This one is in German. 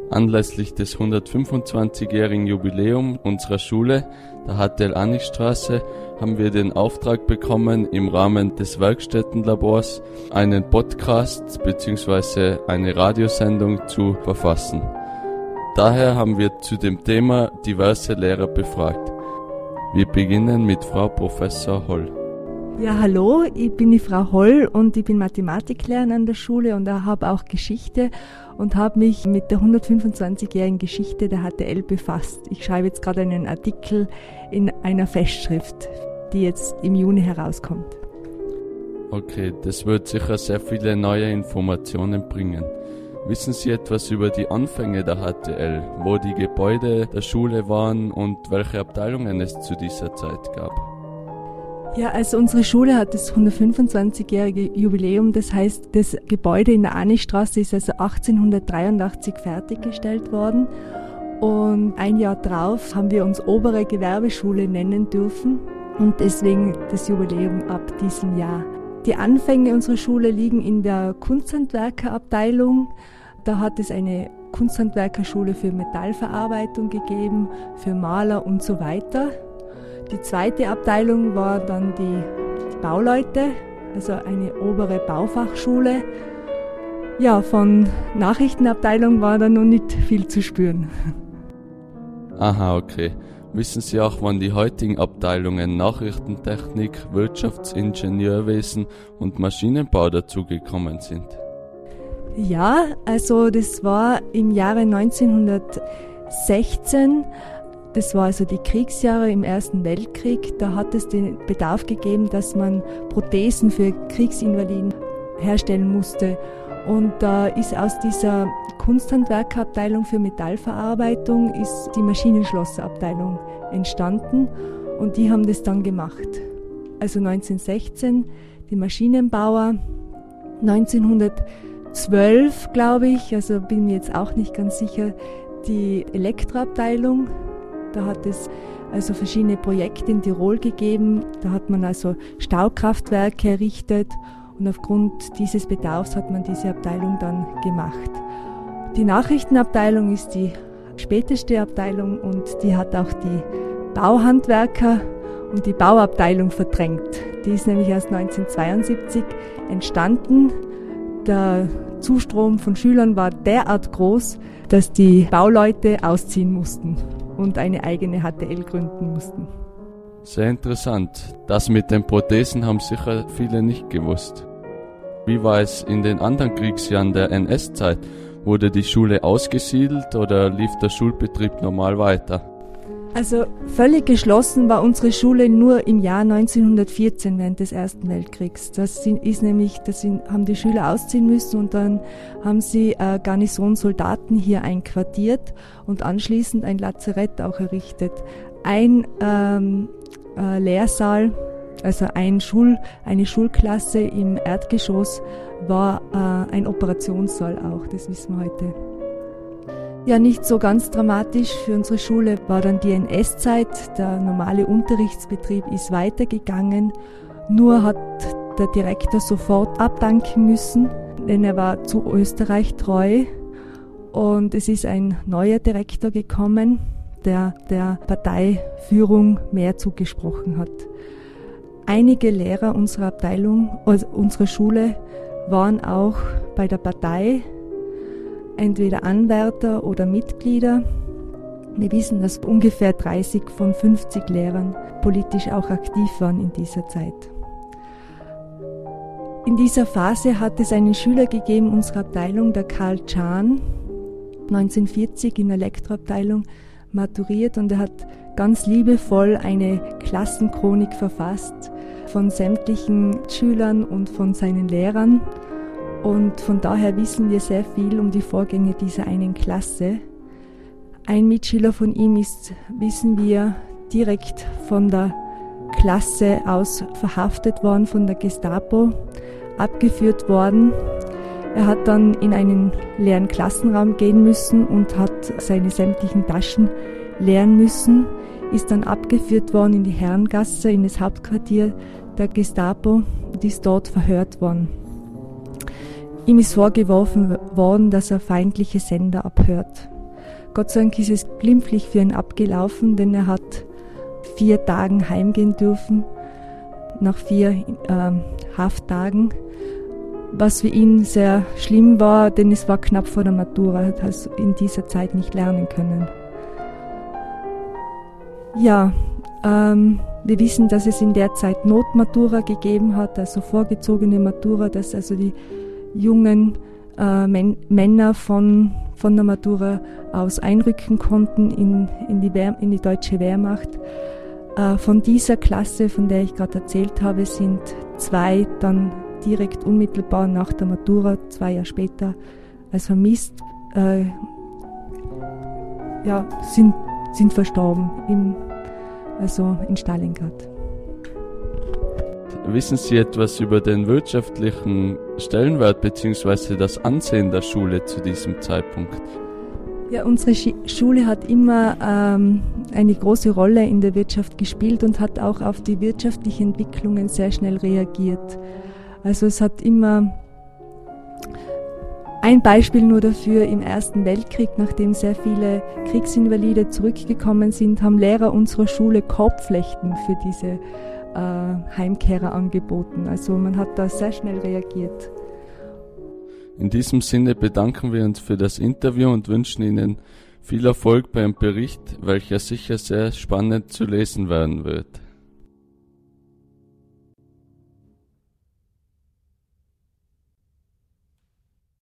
Anlässlich des 125-jährigen Jubiläums unserer Schule, der HTL-Annichstraße, haben wir den Auftrag bekommen, im Rahmen des Werkstättenlabors einen Podcast bzw. eine Radiosendung zu verfassen. Daher haben wir zu dem Thema diverse Lehrer befragt. Wir beginnen mit Frau Professor Holl. Ja, hallo, ich bin die Frau Holl und ich bin Mathematiklehrerin an der Schule und habe auch Geschichte und habe mich mit der 125-jährigen Geschichte der HTL befasst. Ich schreibe jetzt gerade einen Artikel in einer Festschrift, die jetzt im Juni herauskommt. Okay, das wird sicher sehr viele neue Informationen bringen. Wissen Sie etwas über die Anfänge der HTL, wo die Gebäude der Schule waren und welche Abteilungen es zu dieser Zeit gab? Ja, also unsere Schule hat das 125-jährige Jubiläum, das heißt, das Gebäude in der Annichstraße ist also 1883 fertiggestellt worden und ein Jahr drauf haben wir uns Obere Gewerbeschule nennen dürfen und deswegen das Jubiläum ab diesem Jahr. Die Anfänge unserer Schule liegen in der Kunsthandwerkerabteilung. Da hat es eine Kunsthandwerkerschule für Metallverarbeitung gegeben, für Maler und so weiter. Die zweite Abteilung war dann die Bauleute, also eine obere Baufachschule. Ja, von Nachrichtenabteilung war da noch nicht viel zu spüren. Aha, okay. Wissen Sie auch, wann die heutigen Abteilungen Nachrichtentechnik, Wirtschaftsingenieurwesen und Maschinenbau dazugekommen sind? Ja, also das war im Jahre 1916. Das war also die Kriegsjahre im Ersten Weltkrieg. Da hat es den Bedarf gegeben, dass man Prothesen für Kriegsinvaliden herstellen musste. Und da ist aus dieser Kunsthandwerkerabteilung für Metallverarbeitung ist die Maschinenschlosserabteilung entstanden und die haben das dann gemacht. Also 1916 die Maschinenbauer, 1912 glaube ich, also bin mir jetzt auch nicht ganz sicher, die Elektroabteilung. Da hat es also verschiedene Projekte in Tirol gegeben. Da hat man also Staukraftwerke errichtet und aufgrund dieses Bedarfs hat man diese Abteilung dann gemacht. Die Nachrichtenabteilung ist die späteste Abteilung und die hat auch die Bauhandwerker und die Bauabteilung verdrängt. Die ist nämlich erst 1972 entstanden. Der Zustrom von Schülern war derart groß, dass die Bauleute ausziehen mussten und eine eigene HTL gründen mussten. Sehr interessant. Das mit den Prothesen haben sicher viele nicht gewusst. Wie war es in den anderen Kriegsjahren der NS-Zeit? Wurde die Schule ausgesiedelt oder lief der Schulbetrieb normal weiter? Also völlig geschlossen war unsere Schule nur im Jahr 1914 während des Ersten Weltkriegs. Haben die Schüler ausziehen müssen und dann haben sie Garnisonsoldaten hier einquartiert und anschließend ein Lazarett auch errichtet. Ein Lehrsaal, also eine Schulklasse im Erdgeschoss war ein Operationssaal auch, das wissen wir heute. Ja, nicht so ganz dramatisch für unsere Schule war dann die NS-Zeit. Der normale Unterrichtsbetrieb ist weitergegangen. Nur hat der Direktor sofort abdanken müssen, denn er war zu Österreich treu. Und es ist ein neuer Direktor gekommen, der der Parteiführung mehr zugesprochen hat. Einige Lehrer unserer Abteilung, also unserer Schule, waren auch bei der Partei, entweder Anwärter oder Mitglieder. Wir wissen, dass ungefähr 30 von 50 Lehrern politisch auch aktiv waren in dieser Zeit. In dieser Phase hat es einen Schüler gegeben unserer Abteilung, der Karl Czahn, 1940 in der Elektroabteilung maturiert und er hat ganz liebevoll eine Klassenchronik verfasst von sämtlichen Schülern und von seinen Lehrern. Und von daher wissen wir sehr viel um die Vorgänge dieser einen Klasse. Ein Mitschüler von ihm ist, wissen wir, direkt von der Klasse aus verhaftet worden, von der Gestapo, abgeführt worden. Er hat dann in einen leeren Klassenraum gehen müssen und hat seine sämtlichen Taschen leeren müssen, ist dann abgeführt worden in die Herrengasse, in das Hauptquartier der Gestapo und ist dort verhört worden. Ihm ist vorgeworfen worden, dass er feindliche Sender abhört. Gott sei Dank ist es glimpflich für ihn abgelaufen, denn er hat 4 Tagen heimgehen dürfen, nach 4 Hafttagen, was für ihn sehr schlimm war, denn es war knapp vor der Matura, er hat also in dieser Zeit nicht lernen können. Ja, wir wissen, dass es in der Zeit Notmatura gegeben hat, also vorgezogene Matura, dass also die jungen Männer von der Matura aus einrücken konnten in die deutsche Wehrmacht. Von dieser Klasse, von der ich gerade erzählt habe, sind 2 dann direkt unmittelbar nach der Matura, 2 Jahre später, als vermisst, sind verstorben in Stalingrad. Wissen Sie etwas über den wirtschaftlichen Stellenwert bzw. das Ansehen der Schule zu diesem Zeitpunkt? Ja, unsere Schule hat immer eine große Rolle in der Wirtschaft gespielt und hat auch auf die wirtschaftlichen Entwicklungen sehr schnell reagiert. Also es hat immer ein Beispiel nur dafür: Im Ersten Weltkrieg, nachdem sehr viele Kriegsinvalide zurückgekommen sind, haben Lehrer unserer Schule Korbflechten für diese Heimkehrer angeboten. Also man hat da sehr schnell reagiert. In diesem Sinne bedanken wir uns für das Interview und wünschen Ihnen viel Erfolg beim Bericht, welcher sicher sehr spannend zu lesen werden wird.